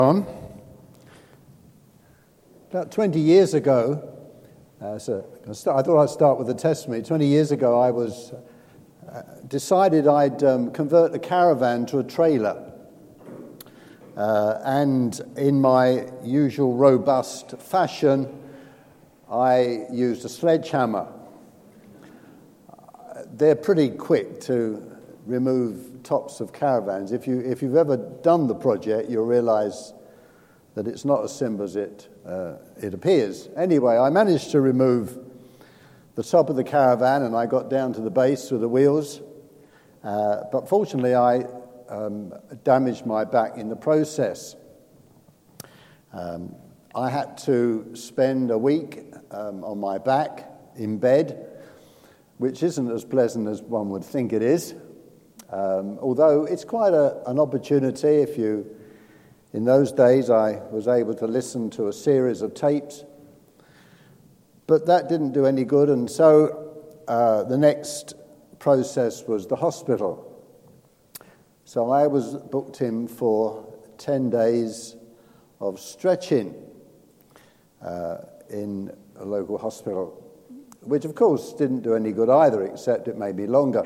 On. About 20 years ago, I thought I'd start with a testimony. 20 years ago, I decided I'd convert a caravan to a trailer. And in my usual robust fashion, I used a sledgehammer. They're pretty quick to remove tops of caravans. If you've ever done the project, you'll realize that it's not as simple as it appears. Anyway, I managed to remove the top of the caravan, and I got down to the base with the wheels. But fortunately, I damaged my back in the process. I had to spend a week on my back in bed, which isn't as pleasant as one would think it is. Although it's quite an opportunity. In those days, I was able to listen to a series of tapes, but that didn't do any good, and so the next process was the hospital. So I was booked in for 10 days of stretching in a local hospital, which of course didn't do any good either, except it made me longer.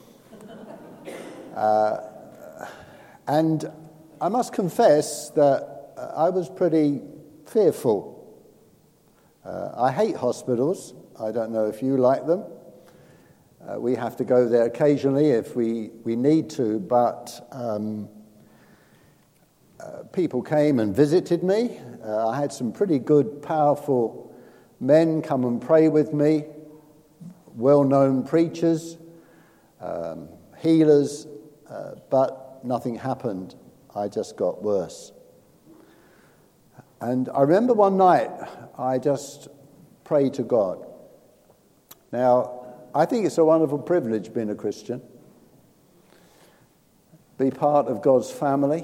And I must confess that I was pretty fearful. I hate hospitals. I don't know if you like them. We have to go there occasionally if we need to, but people came and visited me. I had some pretty good, powerful men come and pray with me, well-known preachers, healers, but nothing happened. I just got worse. And I remember one night, I just prayed to God. Now, I think it's a wonderful privilege being a Christian. Be part of God's family.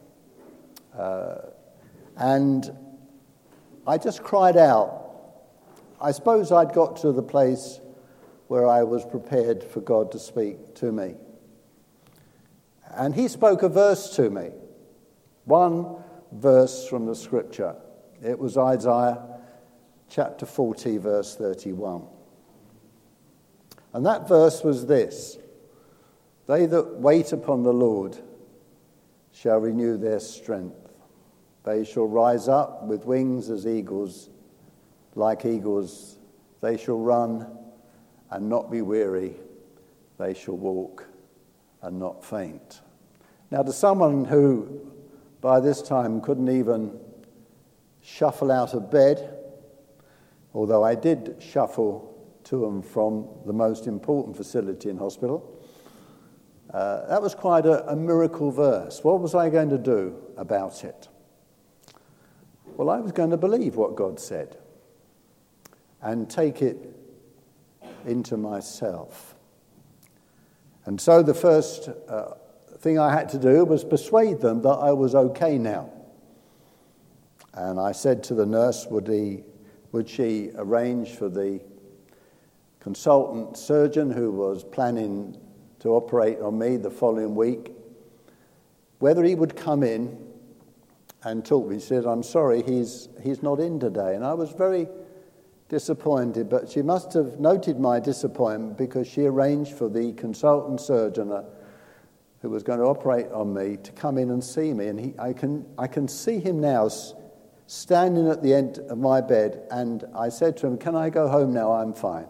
And I just cried out. I suppose I'd got to the place where I was prepared for God to speak to me. And he spoke a verse to me. One verse from the scripture. It was Isaiah chapter 40, verse 31. And that verse was this: "They that wait upon the Lord shall renew their strength. They shall rise up with wings as eagles, like eagles. They shall run and not be weary. They shall walk and not faint." Now, to someone who by this time couldn't even shuffle out of bed, although I did shuffle to and from the most important facility in hospital, that was quite a miracle verse. What was I going to do about it? Well, I was going to believe what God said and take it into myself. And so the first thing I had to do was persuade them that I was okay now. And I said to the nurse, would she arrange for the consultant surgeon who was planning to operate on me the following week, whether he would come in and talk to me. He said, "I'm sorry, he's not in today." And I was very disappointed, but she must have noted my disappointment because she arranged for the consultant surgeon who was going to operate on me to come in and see me. And I can see him now standing at the end of my bed, and I said to him, "Can I go home now? I'm fine."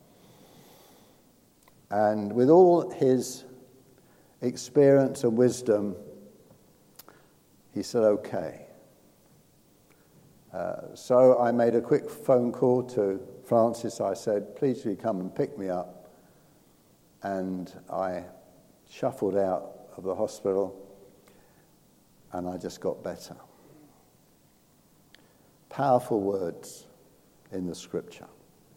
And with all his experience and wisdom, he said, "Okay." So I made a quick phone call to Francis. I said, "Please will you come and pick me up?" And I shuffled out of the hospital, and I just got better. Powerful words in the scripture.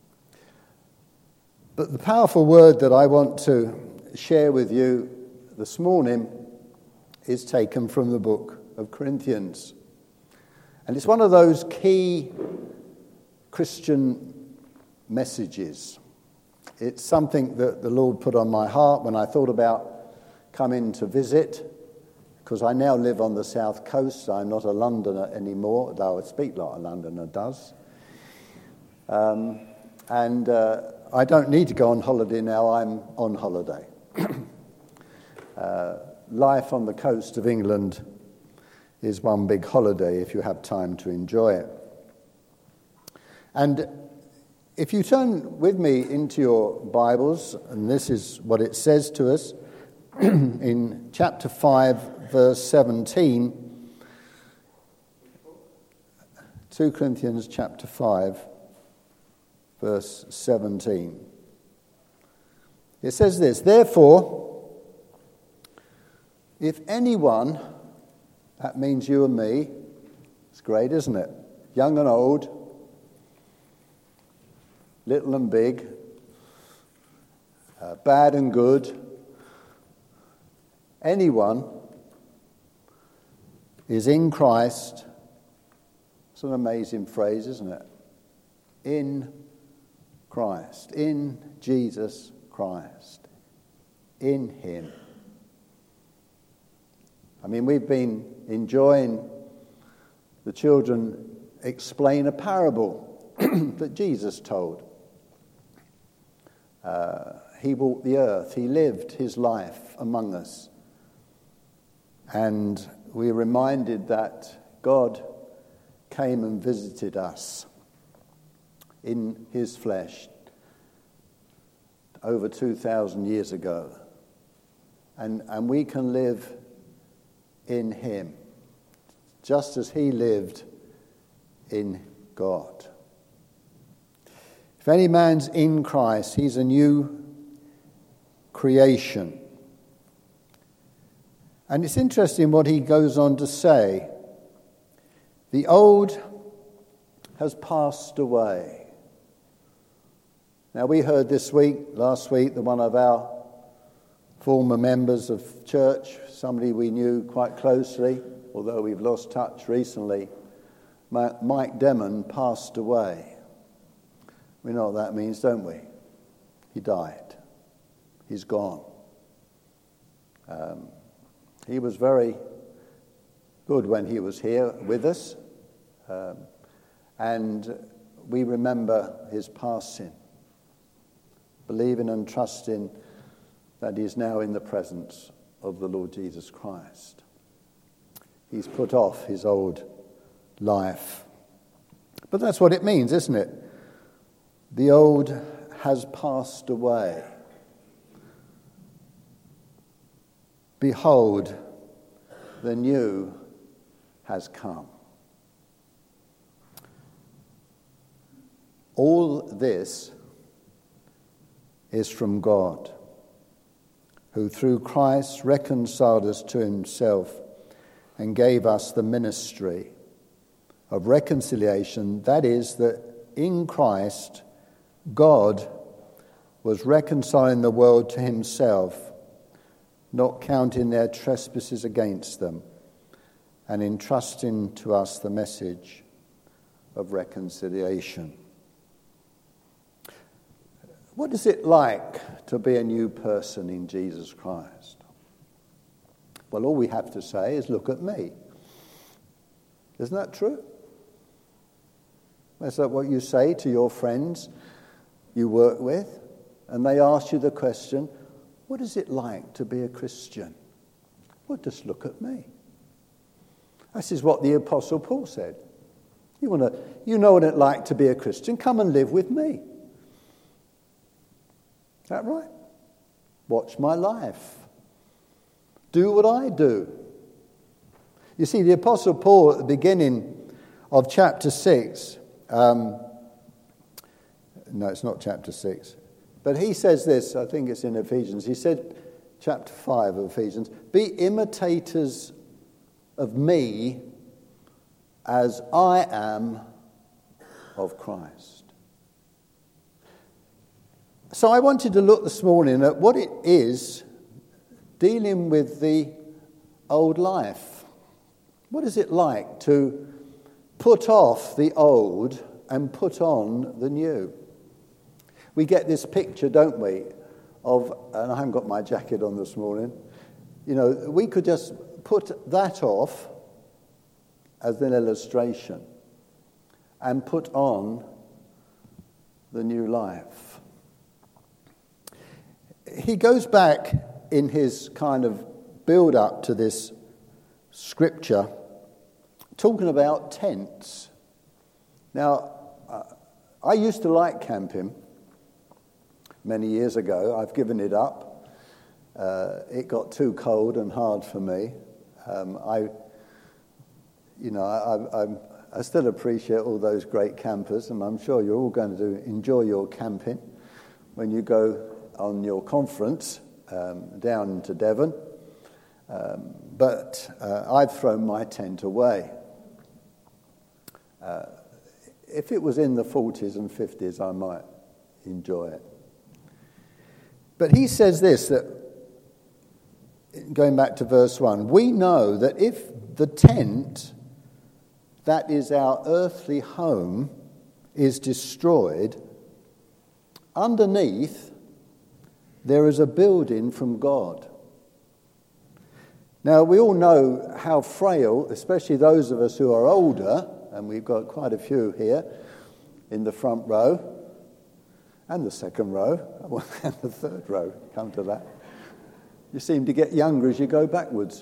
But the powerful word that I want to share with you this morning is taken from the book of Corinthians. And it's one of those key Christian messages. It's something that the Lord put on my heart when I thought about coming to visit because I now live on the south coast. So I'm not a Londoner anymore, though I speak like a Londoner does. And I don't need to go on holiday now. I'm on holiday. Life on the coast of England is one big holiday if you have time to enjoy it. And if you turn with me into your Bibles, and this is what it says to us in chapter 5, verse 17, 2 Corinthians chapter 5, verse 17. It says this, therefore, if anyone, that means you and me, it's great, isn't it? Young and old, little and big, bad and good, anyone is in Christ. It's an amazing phrase, isn't it? In Christ, in Jesus Christ, in Him. I mean, we've been enjoying the children explain a parable that Jesus told. He walked the earth. He lived his life among us. And we're reminded that God came and visited us in his flesh over 2,000 years ago. And we can live in him, just as he lived in God. If any man's in Christ, he's a new creation. And it's interesting what he goes on to say. The old has passed away. Now we heard last week, that one of our former members of church, somebody we knew quite closely, although we've lost touch recently, Mike Demon, passed away. We know what that means, don't we? He died. He's gone. He was very good when he was here with us, and we remember his passing, believing and trusting that he is now in the presence of the Lord Jesus Christ. He's put off his old life. But that's what it means, isn't it? The old has passed away. Behold, the new has come. All this is from God, who through Christ reconciled us to himself and gave us the ministry of reconciliation. That is, that in Christ, God was reconciling the world to himself, not counting their trespasses against them, and entrusting to us the message of reconciliation. What is it like to be a new person in Jesus Christ? Well, all we have to say is, look at me. Isn't that true? Is that what you say to your friends you work with? And they ask you the question, what is it like to be a Christian? Well, just look at me. This is what the Apostle Paul said. You know what it's like to be a Christian? Come and live with me. Is that right? Watch my life. Do what I do. You see, the Apostle Paul at the beginning of chapter 6, no, it's not chapter 6, but he says this, I think it's in Ephesians. He said, chapter 5 of Ephesians, be imitators of me as I am of Christ. So I wanted to look this morning at what it is dealing with the old life. What is it like to put off the old and put on the new? We get this picture, don't we, of, and I haven't got my jacket on this morning, we could just put that off as an illustration and put on the new life. He goes back in his kind of build-up to this scripture, talking about tents. Now, I used to like camping many years ago. I've given it up. It got too cold and hard for me. I still appreciate all those great campers, and I'm sure you're all going to enjoy your camping when you go on your conference down to Devon. But I've thrown my tent away. If it was in the 40s and 50s, I might enjoy it. But he says this, that going back to verse 1, we know that if the tent, that is our earthly home, is destroyed, underneath there is a building from God. Now, we all know how frail, especially those of us who are older, and we've got quite a few here in the front row, and the second row, and the third row, come to that. You seem to get younger as you go backwards.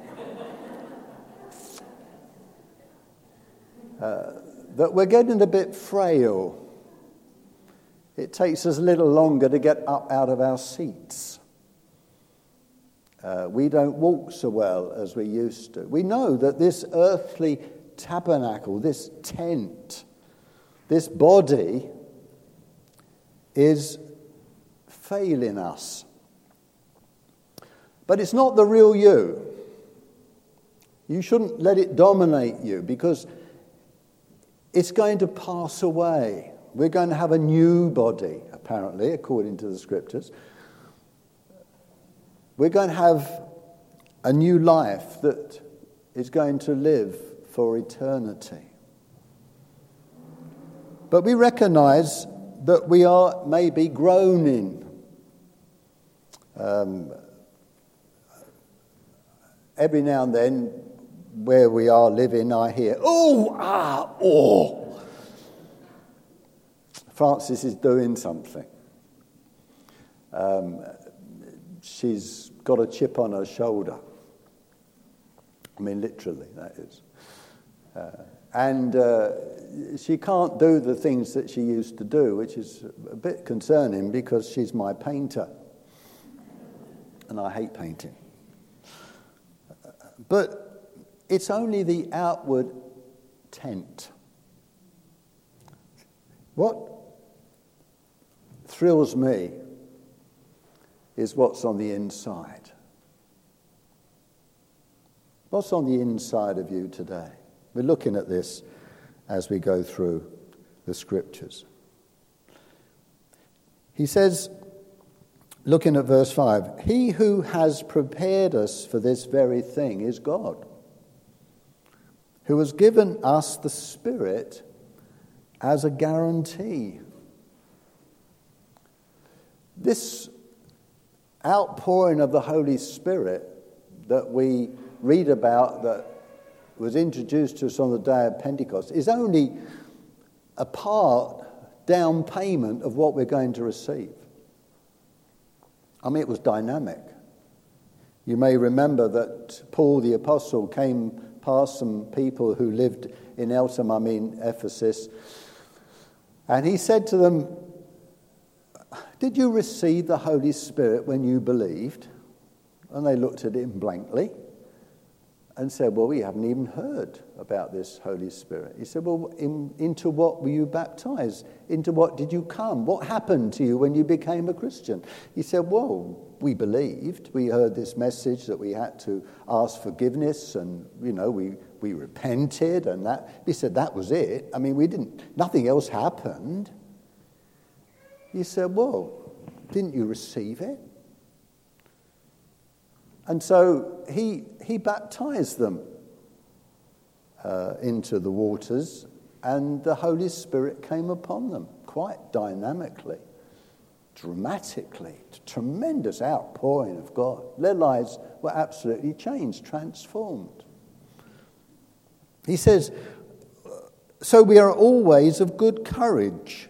That we're getting a bit frail. It takes us a little longer to get up out of our seats. We don't walk so well as we used to. We know that this earthly tabernacle, this tent, this body is failing us. But it's not the real you. You shouldn't let it dominate you, because it's going to pass away. We're going to have a new body, apparently, according to the scriptures. We're going to have a new life that is going to live for eternity. But we recognize that we are maybe groaning. Every now and then, where we are living, I hear, oh. Francis is doing something. She's got a chip on her shoulder. I mean, literally, that is. And she can't do the things that she used to do, which is a bit concerning because she's my painter. And I hate painting. But it's only the outward tent. What thrills me is what's on the inside. What's on the inside of you today? We're looking at this as we go through the scriptures. He says, looking at verse 5, he who has prepared us for this very thing is God, who has given us the Spirit as a guarantee. This outpouring of the Holy Spirit that we read about, that was introduced to us on the day of Pentecost, is only a down payment of what we're going to receive. I mean, it was dynamic. You may remember that Paul the Apostle came past some people who lived in Ephesus, and he said to them, did you receive the Holy Spirit when you believed? And they looked at him blankly and said, well, we haven't even heard about this Holy Spirit. He said, well, into what were you baptized? Into what did you come? What happened to you when you became a Christian? He said, well, we believed. We heard this message that we had to ask forgiveness, and, we repented, and that. He said, that was it. I mean, nothing else happened. He said, well, didn't you receive it? And so he baptized them into the waters, and the Holy Spirit came upon them quite dynamically. dramatically, tremendous outpouring of God. Their lives were absolutely changed, transformed. He says, so we are always of good courage.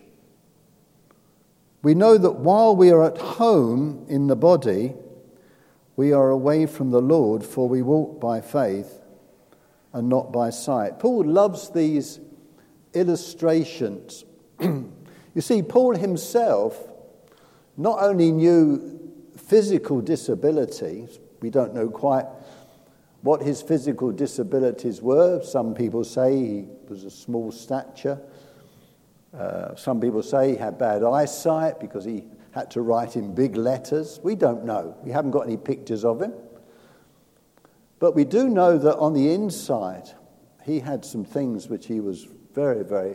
We know that while we are at home in the body, we are away from the Lord, for we walk by faith and not by sight. Paul loves these illustrations. You see, Paul himself not only knew physical disabilities, we don't know quite what his physical disabilities were. Some people say he was a small stature. Some people say he had bad eyesight because he had to write in big letters. We don't know. We haven't got any pictures of him. But we do know that on the inside, he had some things which he was very, very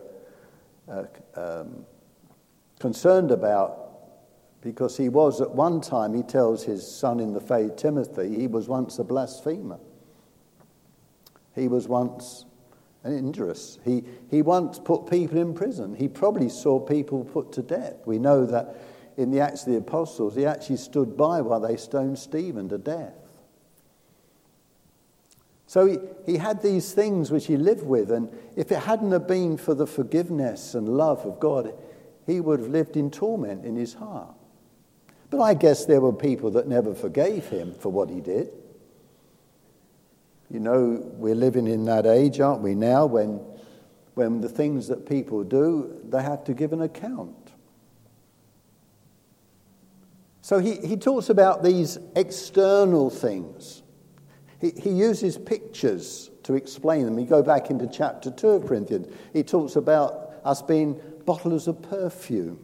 concerned about, because he was at one time, he tells his son in the faith, Timothy, he was once a blasphemer. He was once an injurious. He once put people in prison. He probably saw people put to death. We know that in the Acts of the Apostles, he actually stood by while they stoned Stephen to death. So he had these things which he lived with, and if it hadn't have been for the forgiveness and love of God, he would have lived in torment in his heart. But I guess there were people that never forgave him for what he did. You know, we're living in that age, aren't we, now, when the things that people do, they have to give an account. So he talks about these external things. He uses pictures to explain them. You go back into chapter 2 of Corinthians. He talks about us being bottles of perfume.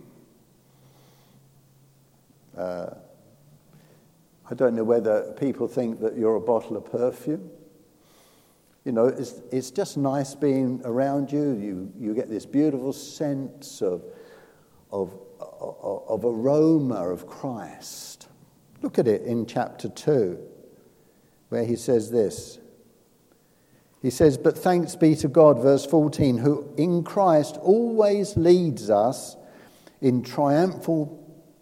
I don't know whether people think that you're a bottle of perfume. You know, it's just nice being around you. You get this beautiful sense of aroma of Christ. Look at it in chapter 2, where he says this. He says, but thanks be to God, verse 14, who in Christ always leads us in triumphal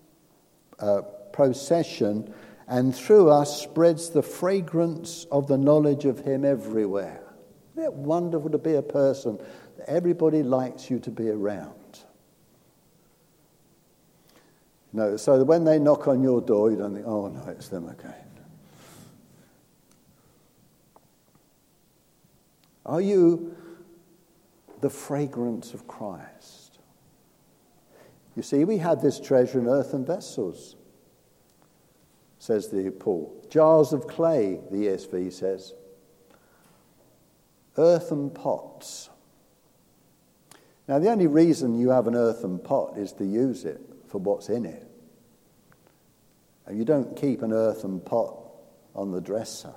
procession, and through us spreads the fragrance of the knowledge of him everywhere. Isn't it wonderful to be a person that everybody likes you to be around? No, so that when they knock on your door, you don't think, oh no, it's them again. Are you the fragrance of Christ? You see, we have this treasure in earthen vessels, says the Paul. Jars of clay, the ESV says. Earthen pots. Now, the only reason you have an earthen pot is to use it for what's in it. And you don't keep an earthen pot on the dresser.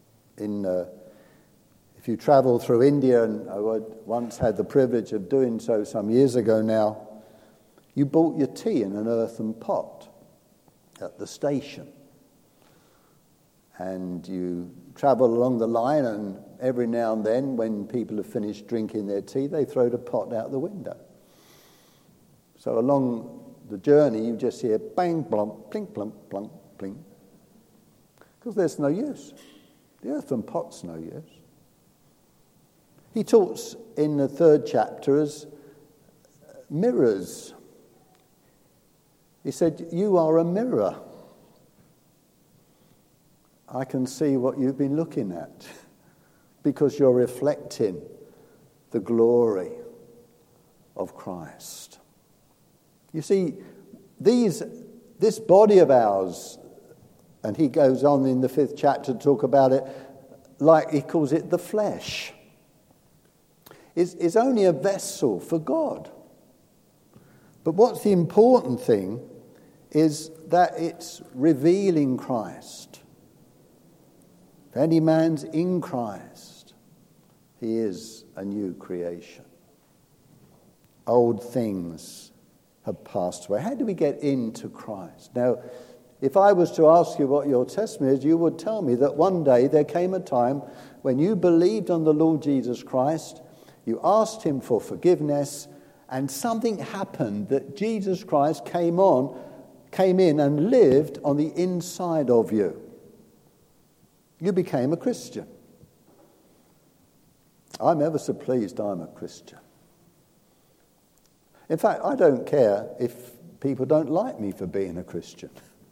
If you travel through India, and I once had the privilege of doing so some years ago now, you bought your tea in an earthen pot at the station. And you travel along the line, and every now and then, when people have finished drinking their tea, they throw the pot out the window. So along the journey, you just hear bang, blump, plink, plump, plump, plink. Because there's no use. The earthen pot's no use. He talks in the 3rd chapter as mirrors. He said, you are a mirror. I can see what you've been looking at because you're reflecting the glory of Christ. You see, this body of ours, and he goes on in the 5th chapter to talk about it, like he calls it the flesh, is only a vessel for God. But what's the important thing is that it's revealing Christ. If any man's in Christ, he is a new creation. Old things have passed away. How do we get into Christ? Now, if I was to ask you what your testimony is, you would tell me that one day there came a time when you believed on the Lord Jesus Christ, you asked him for forgiveness, and something happened that Jesus Christ came on came in and lived on the inside of you. You became a Christian. I'm ever so pleased I'm a Christian. In fact, I don't care if people don't like me for being a Christian.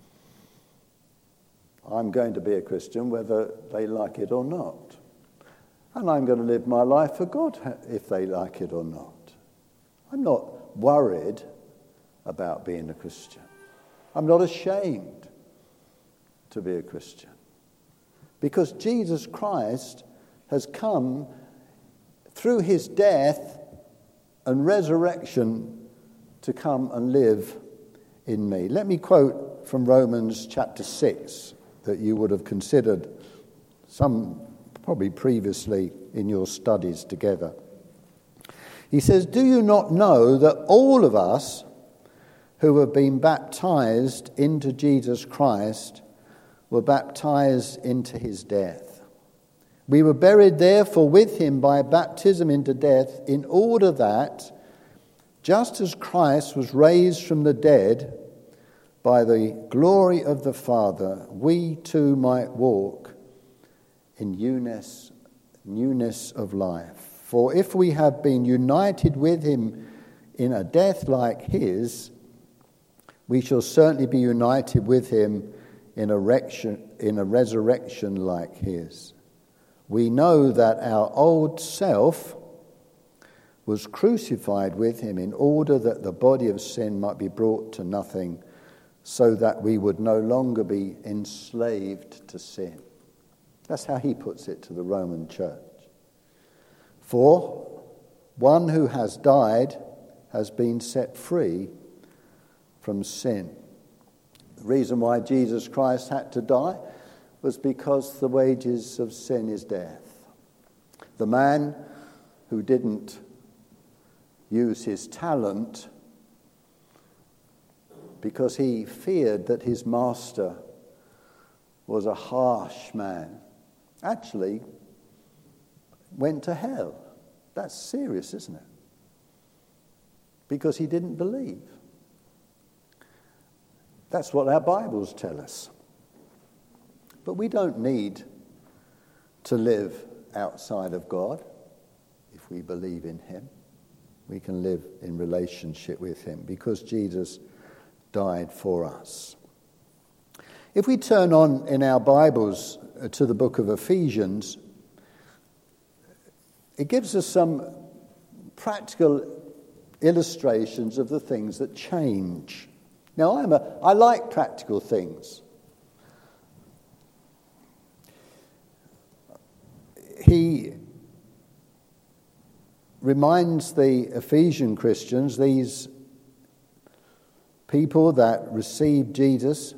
I'm going to be a Christian whether they like it or not. And I'm going to live my life for God if they like it or not. I'm not worried about being a Christian. I'm not ashamed to be a Christian. Because Jesus Christ has come through his death and resurrection to come and live in me. Let me quote from Romans chapter 6 that you would have considered some probably previously in your studies together. He says, "Do you not know that all of us who have been baptized into Jesus Christ were baptized into his death? We were buried therefore with him by baptism into death, in order that, just as Christ was raised from the dead by the glory of the Father, we too might walk in newness of life. For if we have been united with him in a death like his, we shall certainly be united with him in a resurrection like his. We know that our old self was crucified with him in order that the body of sin might be brought to nothing, so that we would no longer be enslaved to sin." That's how he puts it to the Roman church. "For one who has died has been set free from sin." The reason why Jesus Christ had to die was because the wages of sin is death. The man who didn't use his talent because he feared that his master was a harsh man actually went to hell. That's serious, isn't it? Because he didn't believe. That's what our Bibles tell us. But we don't need to live outside of God if we believe in him. We can live in relationship with him because Jesus died for us. If we turn on in our Bibles to the book of Ephesians, it gives us some practical illustrations of the things that change. Now, I like practical things. He reminds the Ephesian Christians, these people that received Jesus,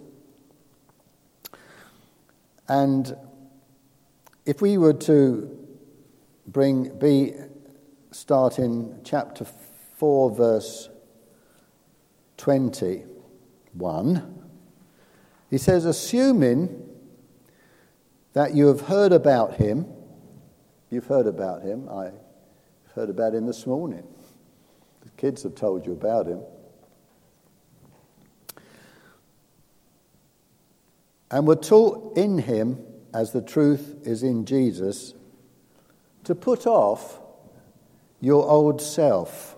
and if we were to start in chapter 4, verse 21, he says, "Assuming that you have heard about him," you've heard about him, I heard about him this morning. The kids have told you about him. "And were taught in him, as the truth is in Jesus, to put off your old self,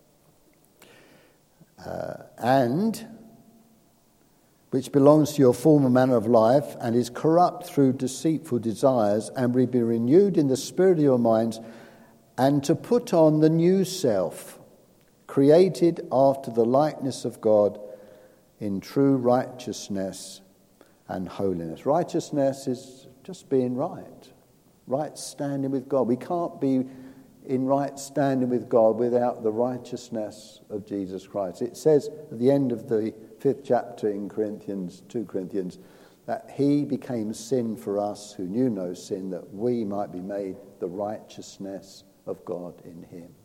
and which belongs to your former manner of life and is corrupt through deceitful desires, and will be renewed in the spirit of your minds, and to put on the new self, created after the likeness of God in true righteousness and holiness." Righteousness is just being right standing with God. We can't be in right standing with God without the righteousness of Jesus Christ. It says at the end of the 5th chapter in 2 Corinthians, that he became sin for us who knew no sin, that we might be made the righteousness of God in him.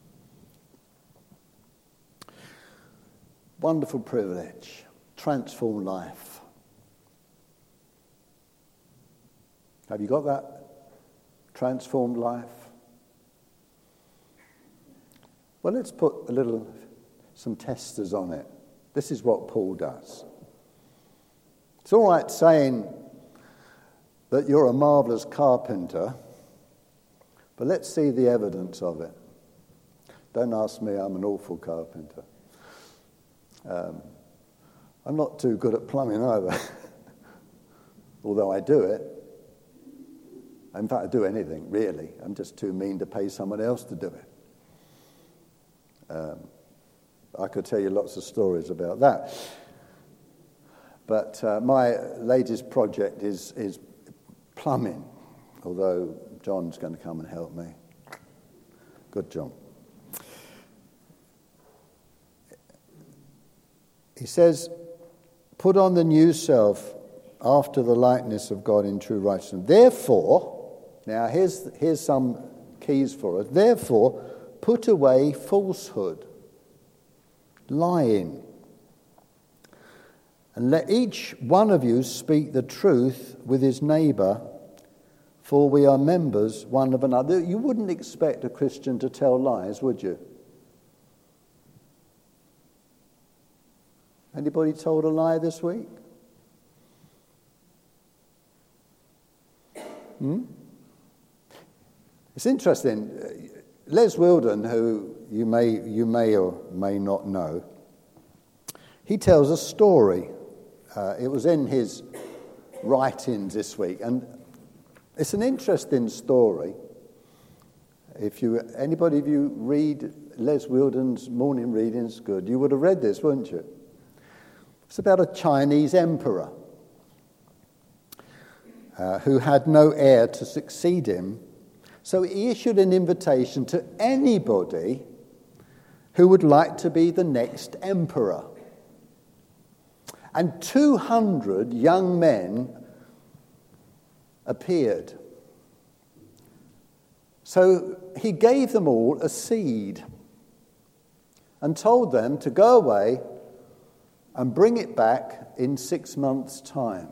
Wonderful privilege, transformed life. Have you got that? Transformed life? Well, let's put some testers on it. This is what Paul does. It's all right saying that you're a marvellous carpenter, but let's see the evidence of it. Don't ask me, I'm an awful carpenter. I'm not too good at plumbing either, although I do it. In fact, I do anything, really. I'm just too mean to pay someone else to do it. I could tell you lots of stories about that. But my latest project is plumbing, although John's going to come and help me. Good, John. He says, put on the new self after the likeness of God in true righteousness. Therefore, now here's some keys for us. Therefore, put away falsehood, lying, and let each one of you speak the truth with his neighbour, for we are members one of another. You wouldn't expect a Christian to tell lies, would you? Anybody told a lie this week? It's interesting. Les Wilden, who you may or may not know, he tells a story. It was in his writings this week, and it's an interesting story. If anybody of you read Les Wilden's morning readings, good, you would have read this, wouldn't you? It's about a Chinese emperor who had no heir to succeed him. So he issued an invitation to anybody who would like to be the next emperor. And 200 young men appeared. So he gave them all a seed and told them to go away and bring it back in 6 months' time.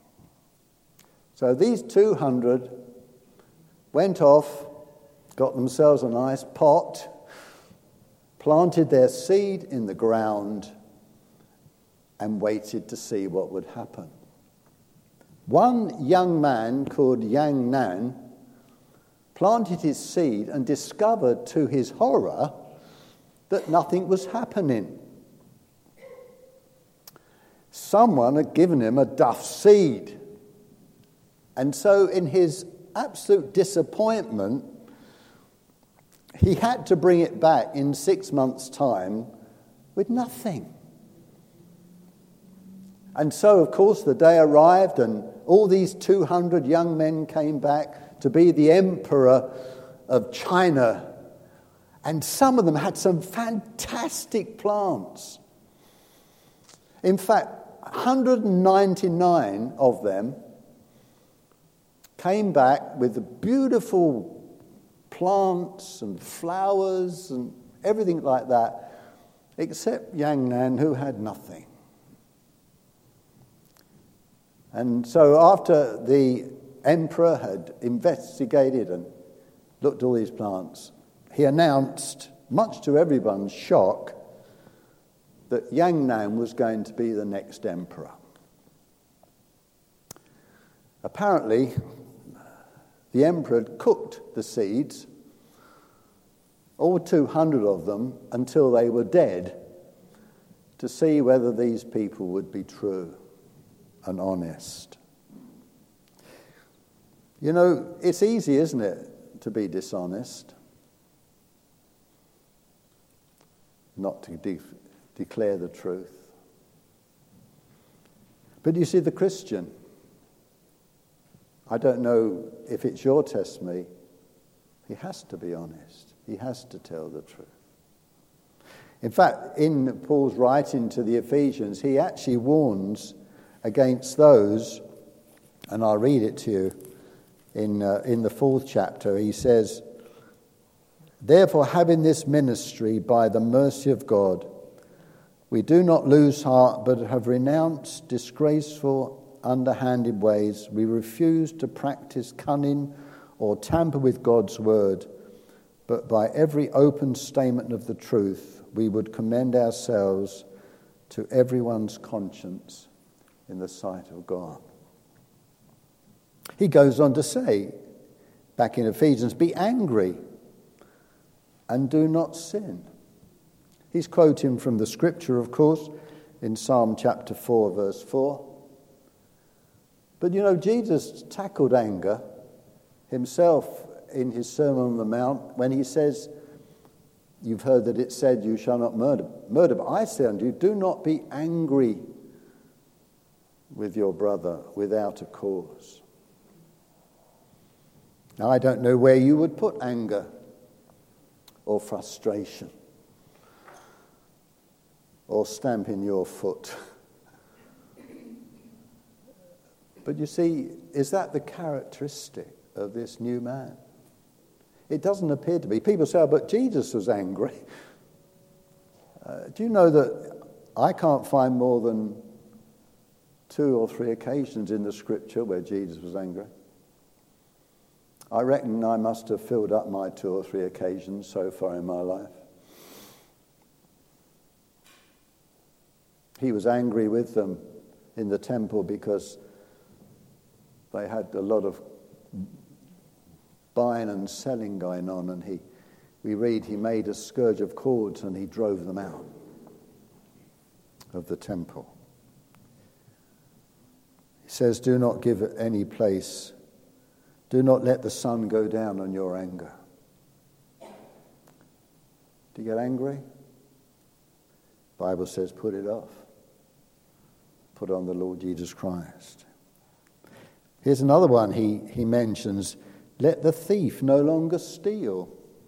So these 200 went off, got themselves a nice pot, planted their seed in the ground, and waited to see what would happen. One young man called Yang Nan planted his seed and discovered to his horror that nothing was happening. Someone had given him a duff seed. And so in his absolute disappointment, he had to bring it back in 6 months' time with nothing. And so, of course, the day arrived and all these 200 young men came back to be the emperor of China. And some of them had some fantastic plants. In fact, 199 of them came back with the beautiful plants and flowers and everything like that, except Yang Nan, who had nothing. And so after the emperor had investigated and looked at all these plants, he announced, much to everyone's shock, that Yang Nan was going to be the next emperor. Apparently, the emperor had cooked the seeds, all 200 of them, until they were dead, to see whether these people would be true and honest. You know, it's easy, isn't it, to be dishonest? Not to declare the truth. But you see, the Christian, I don't know if it's your testimony, he has to be honest. He has to tell the truth. In fact, in Paul's writing to the Ephesians, he actually warns against those, and I'll read it to you in the 4th chapter. He says, "Therefore, having this ministry by the mercy of God, we do not lose heart, but have renounced disgraceful, underhanded ways. We refuse to practice cunning or tamper with God's word, but by every open statement of the truth, we would commend ourselves to everyone's conscience in the sight of God. He goes on to say, back in Ephesians, be angry and do not sin. He's quoting from the scripture, of course, in Psalm chapter 4, verse 4. But Jesus tackled anger himself in his Sermon on the Mount when he says, you've heard that it said, you shall not murder. But I say unto you, do not be angry with your brother without a cause. Now, I don't know where you would put anger or frustration or stamping your foot. But you see, is that the characteristic of this new man? It doesn't appear to be. People say, but Jesus was angry. Do you know that I can't find more than 2 or 3 occasions in the scripture where Jesus was angry? I reckon I must have filled up my 2 or 3 occasions so far in my life. He was angry with them in the temple because they had a lot of buying and selling going on, and we read he made a scourge of cords and he drove them out of the temple. He says, do not give it any place. Do not let the sun go down on your anger. Do you get angry? The Bible says put it off. Put on the Lord Jesus Christ. Here's another one he mentions. Let the thief no longer steal,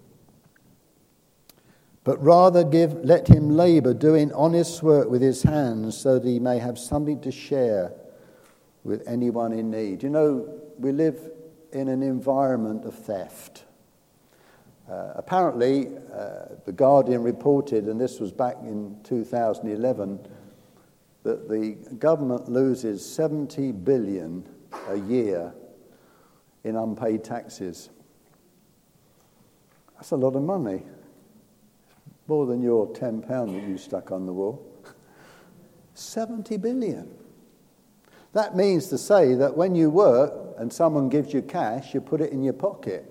but rather let him labor, doing honest work with his hands, so that he may have something to share with anyone in need. We live in an environment of theft. Apparently, The Guardian reported, and this was back in 2011, that the government loses 70 billion a year in unpaid taxes. That's a lot of money. More than your £10 that you stuck on the wall. 70 billion. That means to say that when you work and someone gives you cash, you put it in your pocket.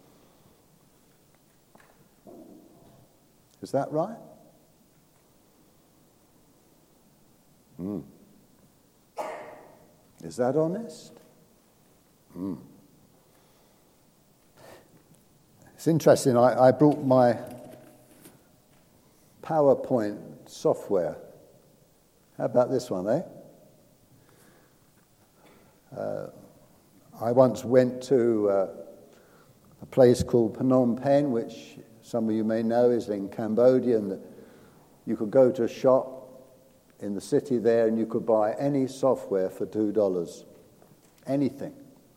Is that right? Is that honest? It's interesting. I brought my PowerPoint software. How about this one, eh? I once went to a place called Phnom Penh, which some of you may know is in Cambodia, and you could go to a shop in the city there and you could buy any software for $2. Anything.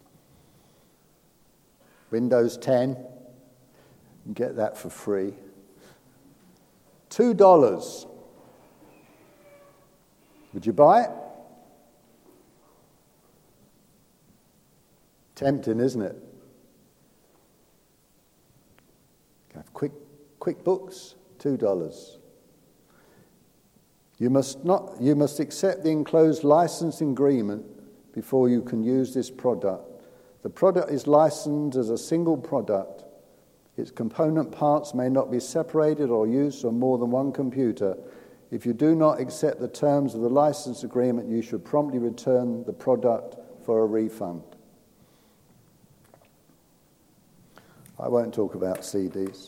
Windows 10, you can get that for free. $2. Would you buy it? Tempting, isn't it? Have QuickBooks, $2. You must accept the enclosed licensing agreement before you can use this product. The product is licensed as a single product. Its component parts may not be separated or used on more than one computer. If you do not accept the terms of the license agreement, you should promptly return the product for a refund. I won't talk about CDs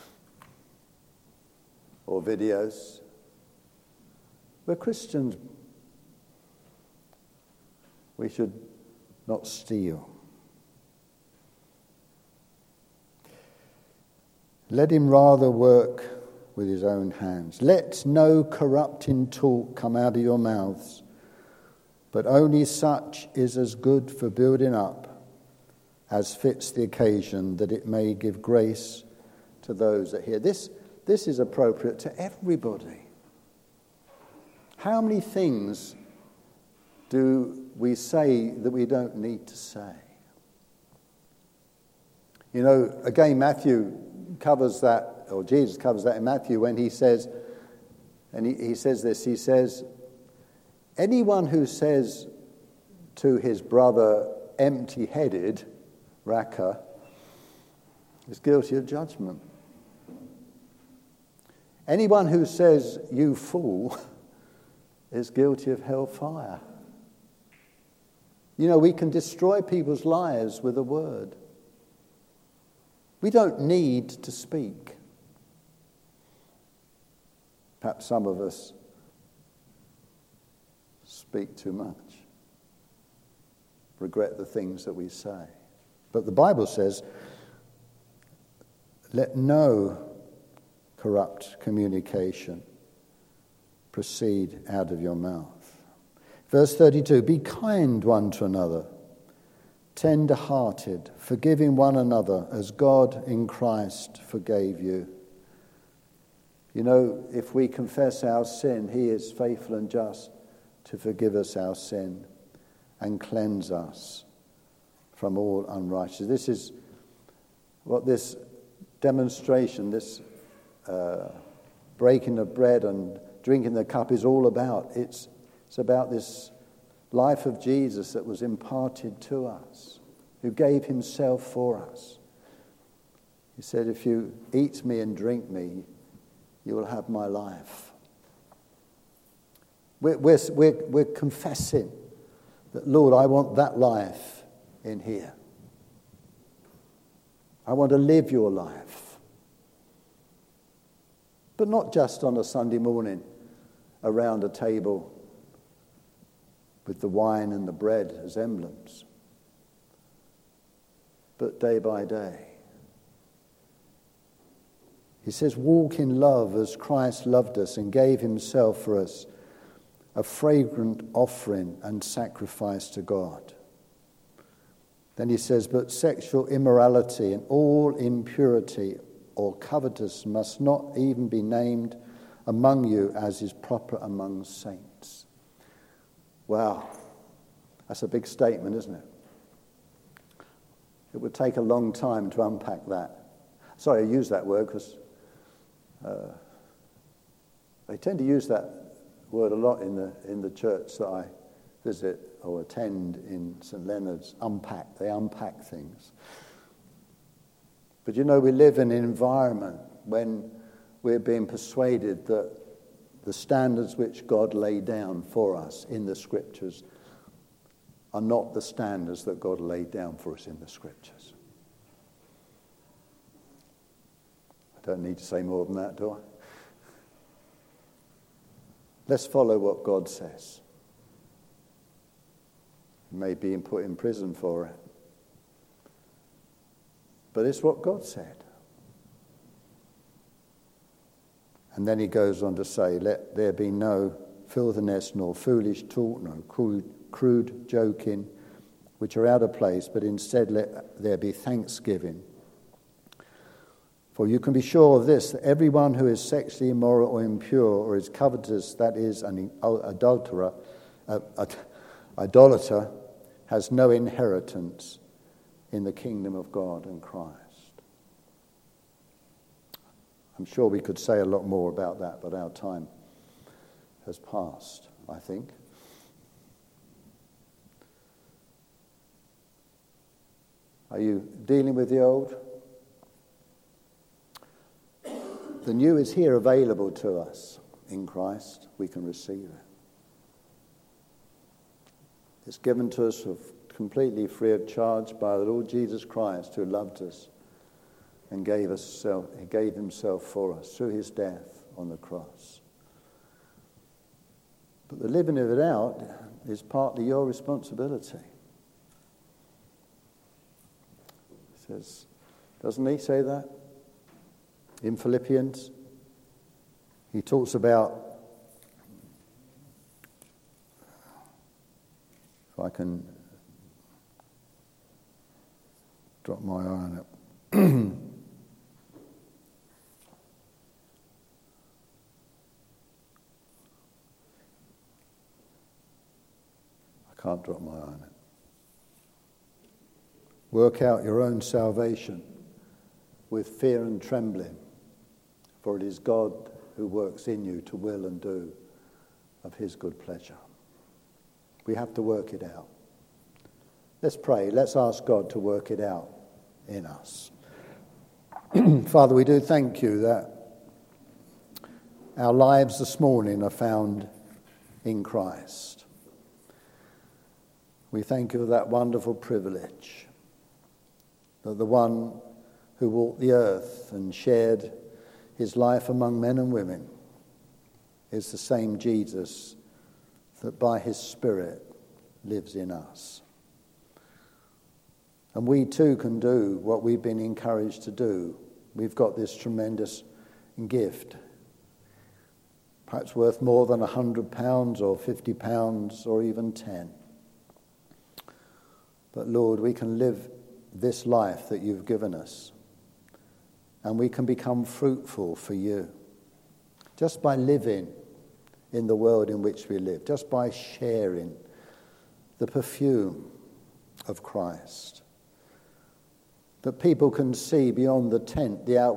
or videos. We're Christians. We should not steal. Let him rather work with his own hands. Let no corrupting talk come out of your mouths, but only such is as good for building up as fits the occasion, that it may give grace to those that hear. This is appropriate to everybody. How many things do we say that we don't need to say? Again, Matthew covers that, or Jesus covers that in Matthew when he says, and he says this, he says, Anyone who says to his brother, empty-headed, Raka, is guilty of judgment. Anyone who says, you fool, is guilty of hellfire. You know, we can destroy people's lives with a word. We don't need to speak. Perhaps some of us speak too much, regret the things that we say. But the Bible says, let no corrupt communication proceed out of your mouth. Verse 32, be kind one to another, tender-hearted, forgiving one another as God in Christ forgave you. You know, if we confess our sin, he is faithful and just to forgive us our sin and cleanse us from all unrighteousness. This is what this demonstration, this breaking of bread and drinking the cup is all about. It's about this life of Jesus that was imparted to us, who gave himself for us. He said, if you eat me and drink me, you will have my life. We're confessing that, Lord, I want that life in here. I want to live your life. But not just on a Sunday morning around a table with the wine and the bread as emblems, but day by day. He says, walk in love as Christ loved us and gave himself for us, a fragrant offering and sacrifice to God. Then he says, but sexual immorality and all impurity or covetous must not even be named among you as is proper among saints. Wow, that's a big statement, isn't it? It would take a long time to unpack that. Sorry, I use that word because they tend to use that word a lot in the church that I visit or attend in St. Leonard's. They unpack things. But you know, we live in an environment when we're being persuaded that the standards which God laid down for us in the Scriptures are not the standards that God laid down for us in the Scriptures. I don't need to say more than that, do I? Let's follow what God says. You may be put in prison for it. But it's what God said. And then he goes on to say, let there be no filthiness, nor foolish talk, nor crude joking, which are out of place, but instead let there be thanksgiving. For you can be sure of this, that everyone who is sexually immoral or impure or is covetous, that is, an idolater, has no inheritance in the kingdom of God and Christ. I'm sure we could say a lot more about that, but our time has passed, I think. Are you dealing with the old? The new is here available to us in Christ. We can receive it. It's given to us completely free of charge by the Lord Jesus Christ, who loved us and gave himself for us through his death on the cross. But the living of it out is partly your responsibility. He says, doesn't he say that? In Philippians, he talks about, if I can drop my eye on it. I can't drop my eye on it. Work out your own salvation with fear and trembling, for it is God who works in you to will and do of his good pleasure. We have to work it out. Let's pray. Let's ask God to work it out in us. Father, we do thank you that our lives this morning are found in Christ. We thank you for that wonderful privilege, that the one who walked the earth and shared his life among men and women is the same Jesus that by his Spirit lives in us. And we too can do what we've been encouraged to do. We've got this tremendous gift, perhaps worth more than £100 or £50 or even 10. But Lord, we can live this life that you've given us, and we can become fruitful for you just by living in the world in which we live, just by sharing the perfume of Christ. That people can see beyond the tent the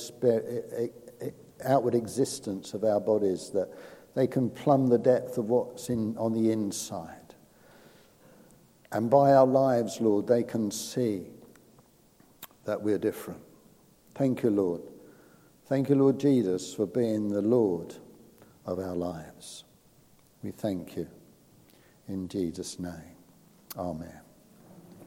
outward existence of our bodies, that they can plumb the depth of what's on the inside. And by our lives, Lord, they can see that we're different. Thank you, Lord. Thank you, Lord Jesus, for being the Lord of our lives. We thank you. In Jesus' name, amen.